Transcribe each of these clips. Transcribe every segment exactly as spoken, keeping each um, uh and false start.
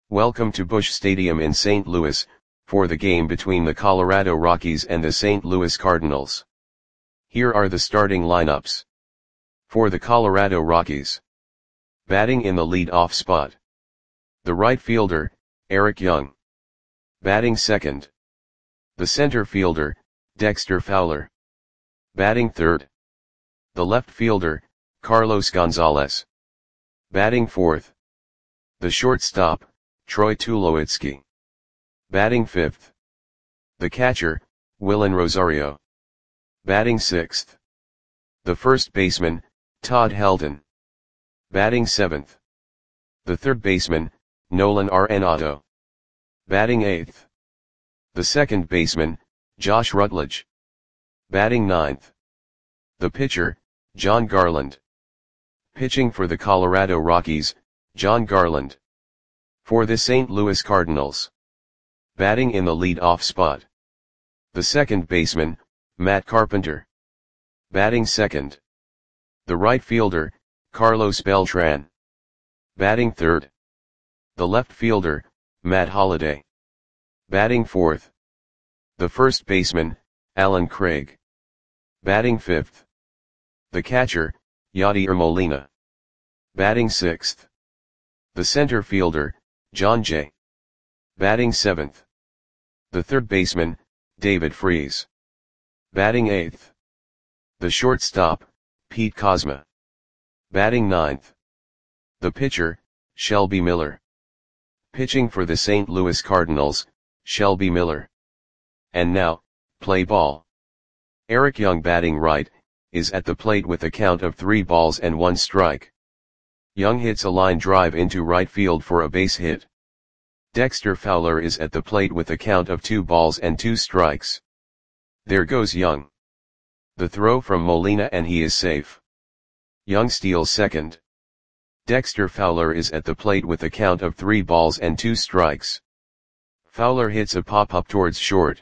Welcome to Busch Stadium in Saint Louis, for the game between the Colorado Rockies and the Saint Louis Cardinals. Here are the starting lineups. For the Colorado Rockies. Batting in the lead-off spot. The right fielder, Eric Young. Batting second. The center fielder, Dexter Fowler. Batting third. The left fielder, Carlos Gonzalez. Batting fourth. The shortstop, Troy Tulowitzki. Batting fifth. The catcher, Willen Rosario. Batting sixth. The first baseman, Todd Helton. Batting seventh. The third baseman, Nolan Arenado. Batting eighth. The second baseman, Josh Rutledge. Batting ninth. The pitcher, Jon Garland. Pitching for the Colorado Rockies, Jon Garland. For the Saint Louis Cardinals. Batting in the lead-off spot. The second baseman, Matt Carpenter. Batting second. The right fielder, Carlos Beltran. Batting third. The left fielder, Matt Holliday. Batting fourth. The first baseman, Allen Craig. Batting fifth. The catcher, Yadier Molina. Batting sixth. The center fielder, Jon Jay. Batting seventh. The third baseman, David Freese. Batting eighth. The shortstop, Pete Kozma. Batting ninth. The pitcher, Shelby Miller. Pitching for the Saint Louis Cardinals, Shelby Miller. And now, play ball. Eric Young batting right, is at the plate with a count of three balls and one strike. Young hits a line drive into right field for a base hit. Dexter Fowler is at the plate with a count of two balls and two strikes. There goes Young. The throw from Molina and he is safe. Young steals second. Dexter Fowler is at the plate with a count of three balls and two strikes. Fowler hits a pop-up towards short.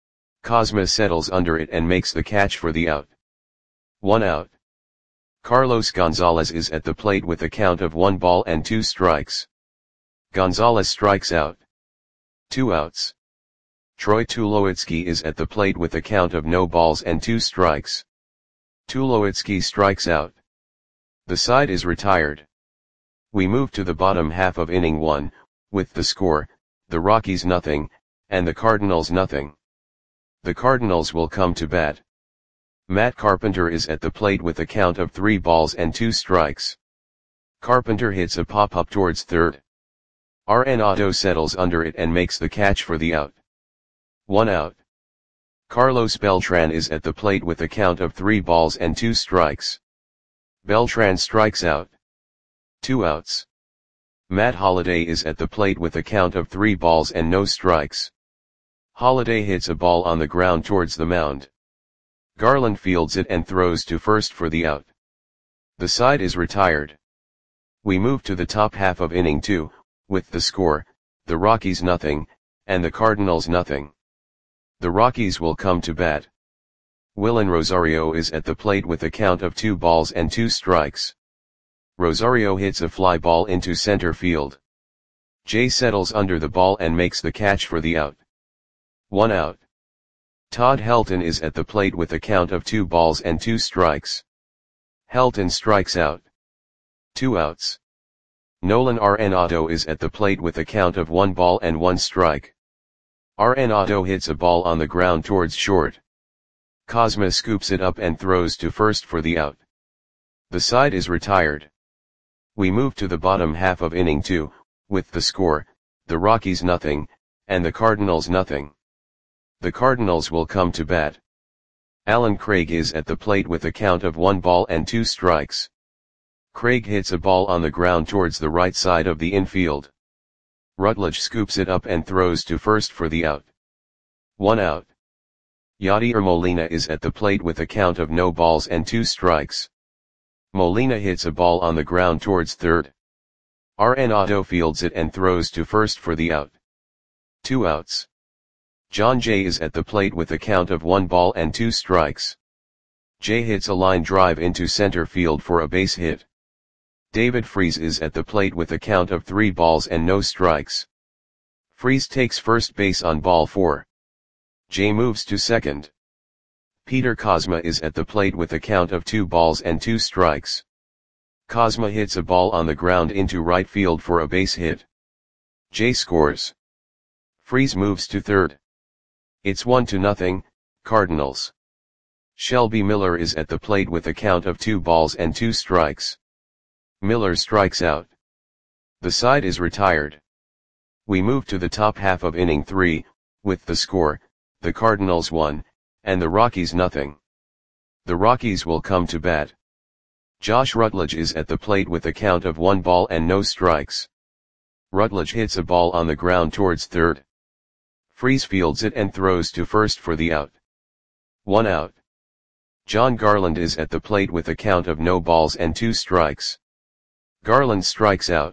Kozma settles under it and makes the catch for the out. One out. Carlos Gonzalez is at the plate with a count of one ball and two strikes. Gonzalez strikes out. Two outs. Troy Tulowitzki is at the plate with a count of no balls and two strikes. Tulowitzki strikes out. The side is retired. We move to the bottom half of inning one, with the score, the Rockies nothing, and the Cardinals nothing. The Cardinals will come to bat. Matt Carpenter is at the plate with a count of three balls and two strikes. Carpenter hits a pop-up towards third. Arenado settles under it and makes the catch for the out. One out. Carlos Beltran is at the plate with a count of three balls and two strikes. Beltran strikes out. Two outs. Matt Holliday is at the plate with a count of three balls and no strikes. Holliday hits a ball on the ground towards the mound. Garland fields it and throws to first for the out. The side is retired. We move to the top half of inning two, with the score, the Rockies nothing, and the Cardinals nothing. The Rockies will come to bat. Willen Rosario is at the plate with a count of two balls and two strikes. Rosario hits a fly ball into center field. Jay settles under the ball and makes the catch for the out. One out. Todd Helton is at the plate with a count of two balls and two strikes. Helton strikes out. Two outs. Nolan Arenado is at the plate with a count of one ball and one strike. Arenado hits a ball on the ground towards short. Kozma scoops it up and throws to first for the out. The side is retired. We move to the bottom half of inning two, with the score, the Rockies nothing, and the Cardinals nothing. The Cardinals will come to bat. Allen Craig is at the plate with a count of one ball and two strikes. Craig hits a ball on the ground towards the right side of the infield. Rutledge scoops it up and throws to first for the out. One out. Yadier Molina is at the plate with a count of no balls and two strikes. Molina hits a ball on the ground towards third. Arenado fields it and throws to first for the out. Two outs. Jon Jay is at the plate with a count of one ball and two strikes. Jay hits a line drive into center field for a base hit. David Freese is at the plate with a count of three balls and no strikes. Freese takes first base on ball four. Jay moves to second. Peter Kozma is at the plate with a count of two balls and two strikes. Kozma hits a ball on the ground into right field for a base hit. Jay scores. Freese moves to third. It's one to nothing, Cardinals. Shelby Miller is at the plate with a count of two balls and two strikes. Miller strikes out. The side is retired. We move to the top half of inning three, with the score, the Cardinals one, and the Rockies nothing. The Rockies will come to bat. Josh Rutledge is at the plate with a count of one ball and no strikes. Rutledge hits a ball on the ground towards third. Freese fields it and throws to first for the out. One out. John Garland is at the plate with a count of no balls and two strikes. Garland strikes out.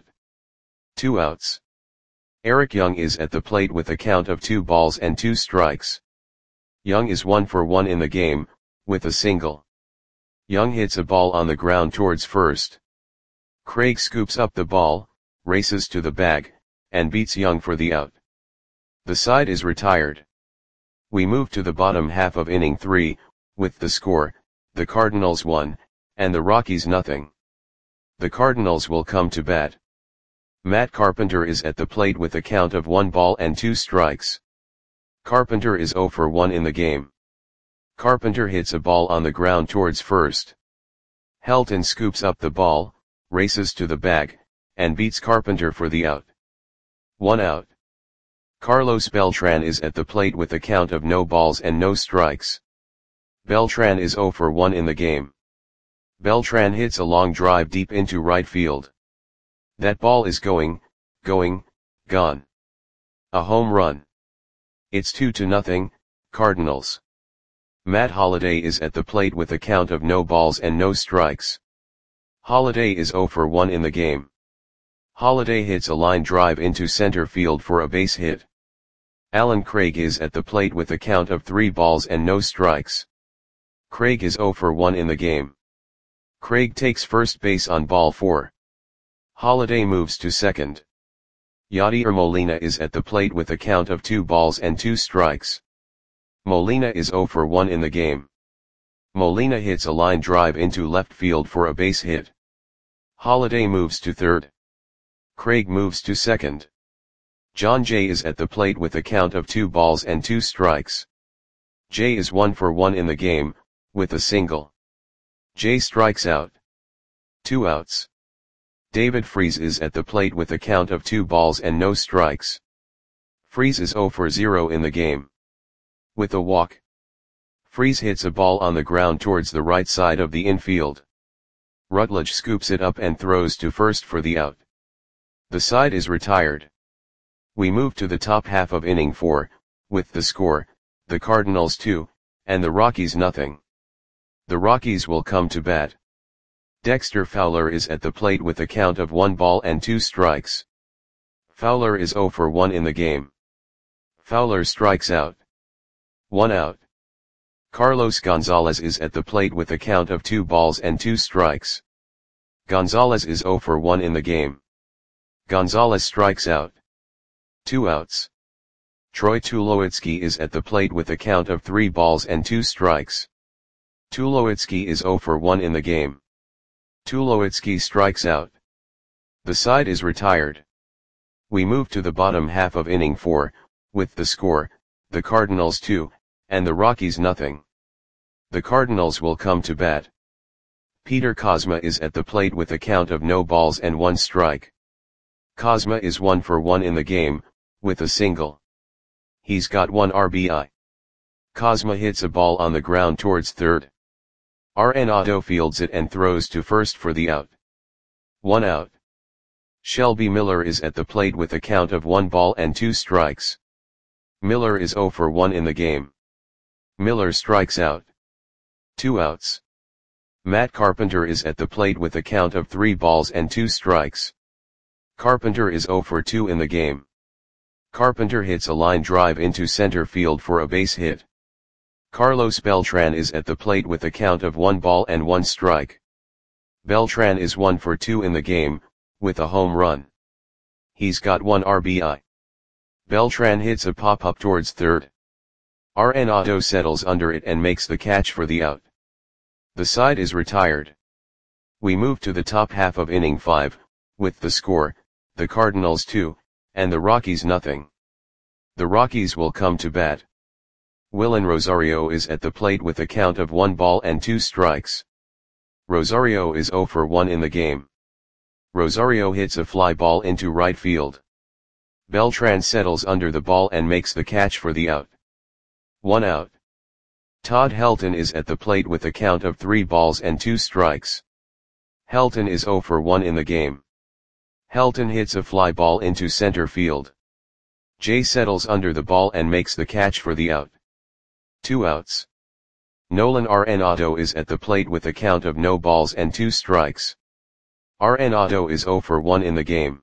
Two outs. Eric Young is at the plate with a count of two balls and two strikes. Young is one for one in the game, with a single. Young hits a ball on the ground towards first. Craig scoops up the ball, races to the bag, and beats Young for the out. The side is retired. We move to the bottom half of inning three, with the score, the Cardinals one, and the Rockies nothing. The Cardinals will come to bat. Matt Carpenter is at the plate with a count of one ball and two strikes. Carpenter is zero for one in the game. Carpenter hits a ball on the ground towards first. Helton scoops up the ball, races to the bag, and beats Carpenter for the out. One out. Carlos Beltran is at the plate with a count of no balls and no strikes. Beltran is zero for one in the game. Beltran hits a long drive deep into right field. That ball is going, going, gone. A home run. It's two to nothing, Cardinals. Matt Holliday is at the plate with a count of no balls and no strikes. Holliday is zero for one in the game. Holliday hits a line drive into center field for a base hit. Alan Craig is at the plate with a count of three balls and no strikes. Craig is zero for one in the game. Craig takes first base on ball four. Holliday moves to second. Yadier Molina is at the plate with a count of two balls and two strikes. Molina is zero for one in the game. Molina hits a line drive into left field for a base hit. Holliday moves to third. Craig moves to second. John Jay is at the plate with a count of two balls and two strikes. Jay is one for one in the game, with a single. Jay strikes out. Two outs. David Freese is at the plate with a count of two balls and no strikes. Freese is zero for zero in the game. With a walk. Freese hits a ball on the ground towards the right side of the infield. Rutledge scoops it up and throws to first for the out. The side is retired. We move to the top half of inning four, with the score, the Cardinals two, and the Rockies nothing. The Rockies will come to bat. Dexter Fowler is at the plate with a count of one ball and two strikes. Fowler is zero for one in the game. Fowler strikes out. One out. Carlos Gonzalez is at the plate with a count of two balls and two strikes. Gonzalez is zero for one in the game. Gonzalez strikes out. Two outs. Troy Tulowitzki is at the plate with a count of three balls and two strikes. Tulowitzki is zero for one in the game. Tulowitzki strikes out. The side is retired. We move to the bottom half of inning four, with the score, the Cardinals two, and the Rockies nothing. The Cardinals will come to bat. Peter Kozma is at the plate with a count of no balls and one strike. Kozma is one for one in the game, with a single. He's got one R B I. Kozma hits a ball on the ground towards third. Arenado fields it and throws to first for the out. One out. Shelby Miller is at the plate with a count of one ball and two strikes. Miller is zero for one in the game. Miller strikes out. Two outs. Matt Carpenter is at the plate with a count of three balls and two strikes. Carpenter is zero for two in the game. Carpenter hits a line drive into center field for a base hit. Carlos Beltran is at the plate with a count of one ball and one strike. Beltran is one for two in the game, with a home run. He's got one R B I. Beltran hits a pop-up towards third. Arenado settles under it and makes the catch for the out. The side is retired. We move to the top half of inning five, with the score, the Cardinals two, and the Rockies nothing. The Rockies will come to bat. Willen Rosario is at the plate with a count of one ball and two strikes. Rosario is zero for one in the game. Rosario hits a fly ball into right field. Beltran settles under the ball and makes the catch for the out. One out. Todd Helton is at the plate with a count of three balls and two strikes. Helton is zero for one in the game. Helton hits a fly ball into center field. Jay settles under the ball and makes the catch for the out. Two outs. Nolan Arenado is at the plate with a count of no balls and two strikes. Arenado is zero for one in the game.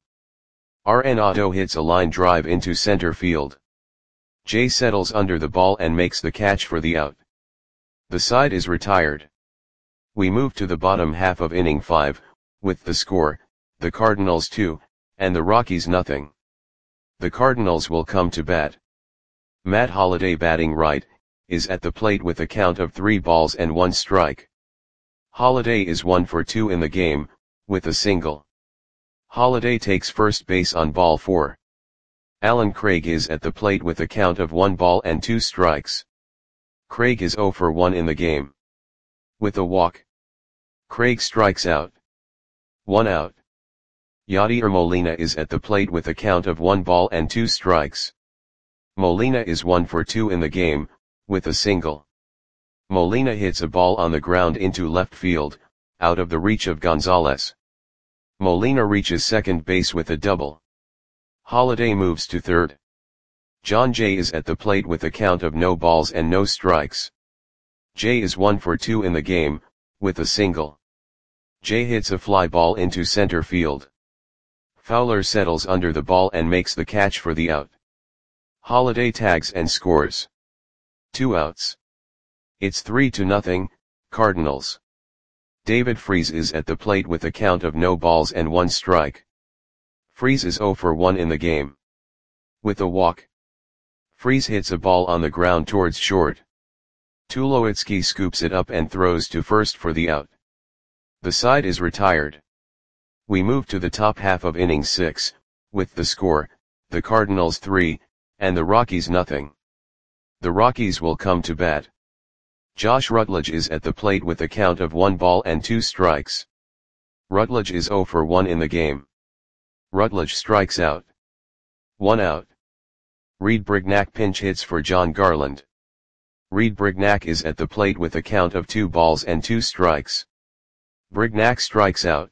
Arenado hits a line drive into center field. Jay settles under the ball and makes the catch for the out. The side is retired. We move to the bottom half of inning five, with the score, the Cardinals two, and the Rockies nothing. The Cardinals will come to bat. Matt Holliday, batting right, is at the plate with a count of three balls and one strike. Holliday is one for two in the game, with a single. Holliday takes first base on ball four. Alan Craig is at the plate with a count of one ball and two strikes. Craig is zero for one in the game. With a walk, Craig strikes out. One out. Yadier Molina is at the plate with a count of one ball and two strikes. Molina is one for two in the game, with a single. Molina hits a ball on the ground into left field, out of the reach of Gonzalez. Molina reaches second base with a double. Holliday moves to third. John Jay is at the plate with a count of no balls and no strikes. Jay is one for two in the game, with a single. Jay hits a fly ball into center field. Fowler settles under the ball and makes the catch for the out. Holliday tags and scores. Two outs. It's three to nothing, Cardinals. David Freese is at the plate with a count of no balls and one strike. Freese is zero for one in the game. With a walk, Freese hits a ball on the ground towards short. Tulowitzki scoops it up and throws to first for the out. The side is retired. We move to the top half of inning six, with the score, the Cardinals three, and the Rockies nothing. The Rockies will come to bat. Josh Rutledge is at the plate with a count of one ball and two strikes. Rutledge is zero for one in the game. Rutledge strikes out. One out. Reed Brignac pinch hits for John Garland. Reed Brignac is at the plate with a count of two balls and two strikes. Brignac strikes out.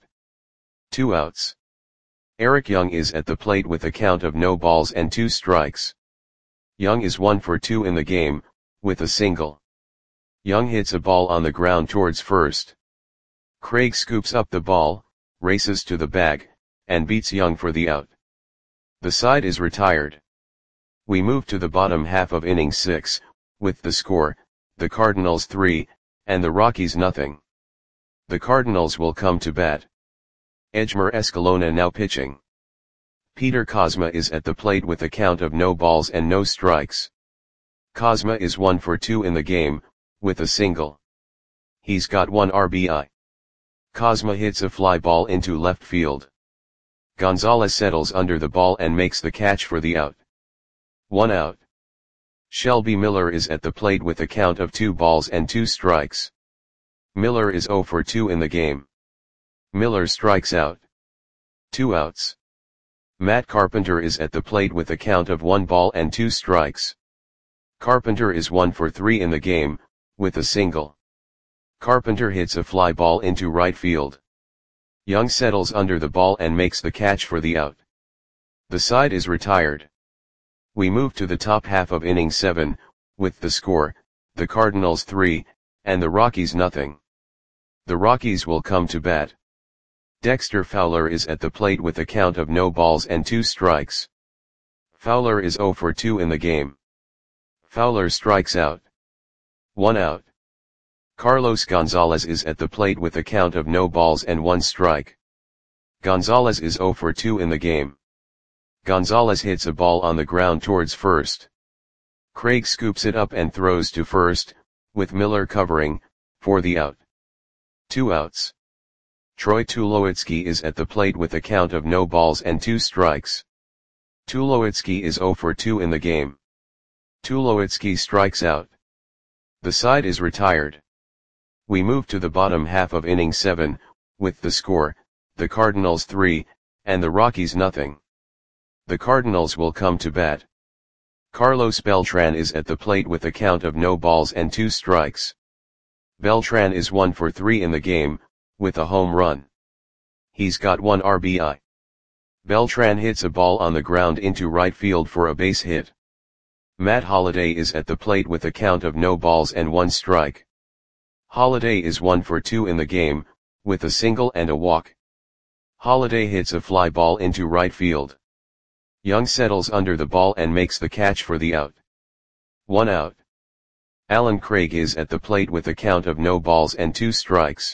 Two outs. Eric Young is at the plate with a count of no balls and two strikes. Young is one for two in the game, with a single. Young hits a ball on the ground towards first. Craig scoops up the ball, races to the bag, and beats Young for the out. The side is retired. We move to the bottom half of inning six, with the score, the Cardinals three, and the Rockies nothing. The Cardinals will come to bat. Edgmer Escalona now pitching. Peter Kozma is at the plate with a count of no balls and no strikes. Kozma is one for two in the game, with a single. He's got one R B I. Kozma hits a fly ball into left field. Gonzalez settles under the ball and makes the catch for the out. One out. Shelby Miller is at the plate with a count of two balls and two strikes. Miller is zero for two in the game. Miller strikes out. Two outs. Matt Carpenter is at the plate with a count of one ball and two strikes. Carpenter is one for three in the game, with a single. Carpenter hits a fly ball into right field. Young settles under the ball and makes the catch for the out. The side is retired. We move to the top half of inning seven, with the score, the Cardinals three, and the Rockies nothing. The Rockies will come to bat. Dexter Fowler is at the plate with a count of no balls and two strikes. Fowler is zero for two in the game. Fowler strikes out. One out. Carlos Gonzalez is at the plate with a count of no balls and one strike. Gonzalez is zero for two in the game. Gonzalez hits a ball on the ground towards first. Craig scoops it up and throws to first, with Miller covering, for the out. Two outs. Troy Tulowitzki is at the plate with a count of no balls and two strikes. Tulowitzki is zero for two in the game. Tulowitzki strikes out. The side is retired. We move to the bottom half of inning seven, with the score, the Cardinals three, and the Rockies nothing. The Cardinals will come to bat. Carlos Beltran is at the plate with a count of no balls and two strikes. Beltran is one for three in the game, with a home run. He's got one R B I. Beltran hits a ball on the ground into right field for a base hit. Matt Holliday is at the plate with a count of no balls and one strike. Holliday is one for two in the game, with a single and a walk. Holliday hits a fly ball into right field. Young settles under the ball and makes the catch for the out. One out. Alan Craig is at the plate with a count of no balls and two strikes.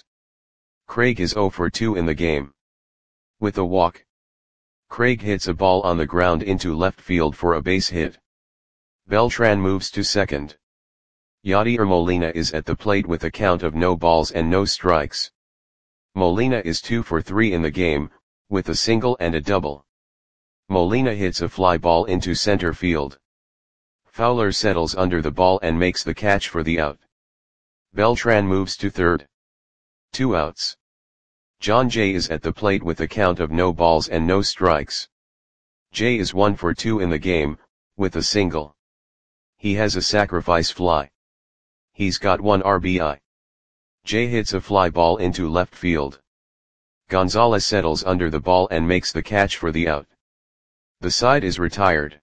Craig is zero for two in the game. With a walk. Craig hits a ball on the ground into left field for a base hit. Beltran moves to second. Yadier Molina is at the plate with a count of no balls and no strikes. Molina is two for three in the game, with a single and a double. Molina hits a fly ball into center field. Fowler settles under the ball and makes the catch for the out. Beltran moves to third. Two outs. John Jay is at the plate with a count of no balls and no strikes. Jay is one for two in the game, with a single. He has a sacrifice fly. He's got one R B I. Jay hits a fly ball into left field. Gonzalez settles under the ball and makes the catch for the out. The side is retired.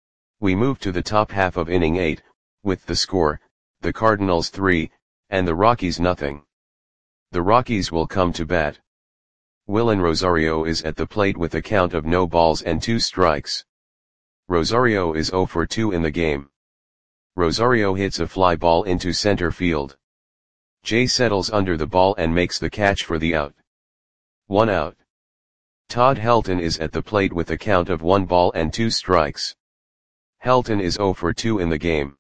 We move to the top half of inning eight, with the score, the Cardinals three, and the Rockies nothing. The Rockies will come to bat. Willen Rosario is at the plate with a count of no balls and two strikes. Rosario is zero for two in the game. Rosario hits a fly ball into center field. Jay settles under the ball and makes the catch for the out. One out. Todd Helton is at the plate with a count of one ball and two strikes. Helton is zero for two in the game.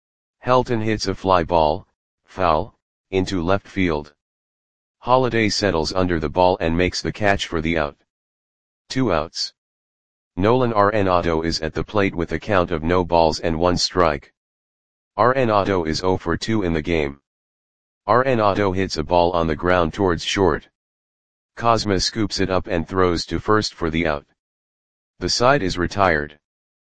Helton hits a fly ball, foul, into left field. Holliday settles under the ball and makes the catch for the out. Two outs. Nolan Arenado is at the plate with a count of no balls and one strike. Arenado is zero for two in the game. Arenado hits a ball on the ground towards short. Cosma scoops it up and throws to first for the out. The side is retired.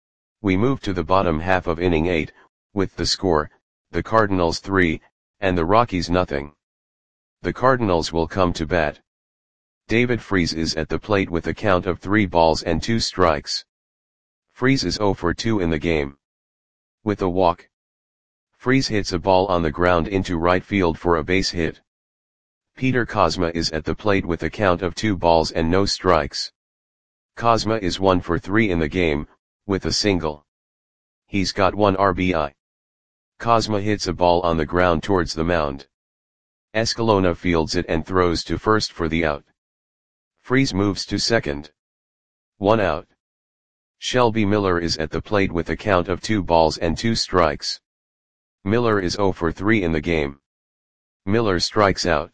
We move to the bottom half of inning eight, with the score, the Cardinals three, and the Rockies nothing. The Cardinals will come to bat. David Freese is at the plate with a count of three balls and two strikes. Freese is zero for two in the game. With a walk. Freese hits a ball on the ground into right field for a base hit. Peter Cosma is at the plate with a count of two balls and no strikes. Cosma is one for three in the game, with a single. He's got one R B I. Cosma hits a ball on the ground towards the mound. Escalona fields it and throws to first for the out. Freese moves to second. One out. Shelby Miller is at the plate with a count of two balls and two strikes. Miller is zero for three in the game. Miller strikes out.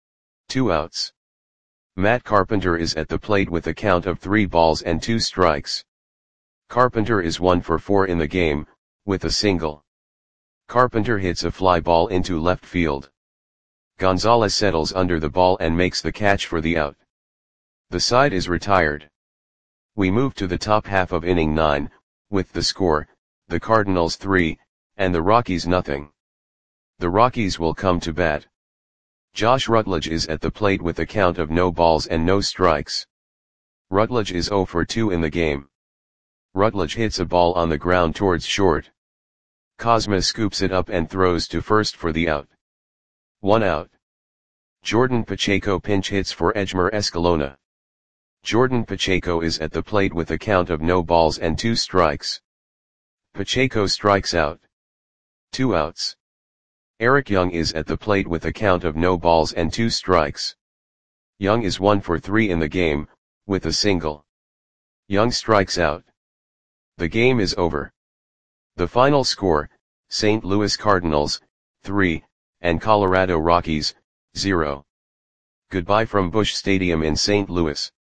Two outs. Matt Carpenter is at the plate with a count of three balls and two strikes. Carpenter is one for four in the game, with a single. Carpenter hits a fly ball into left field. Gonzalez settles under the ball and makes the catch for the out. The side is retired. We move to the top half of inning nine, with the score, the Cardinals three, and the Rockies nothing. The Rockies will come to bat. Josh Rutledge is at the plate with a count of no balls and no strikes. Rutledge is zero for two in the game. Rutledge hits a ball on the ground towards short. Cosma scoops it up and throws to first for the out. One out. Jordan Pacheco pinch hits for Edgmer Escalona. Jordan Pacheco is at the plate with a count of no balls and two strikes. Pacheco strikes out. Two outs. Eric Young is at the plate with a count of no balls and two strikes. Young is one for three in the game, with a single. Young strikes out. The game is over. The final score, Saint Louis Cardinals, three, and Colorado Rockies, zero. Goodbye from Busch Stadium in Saint Louis.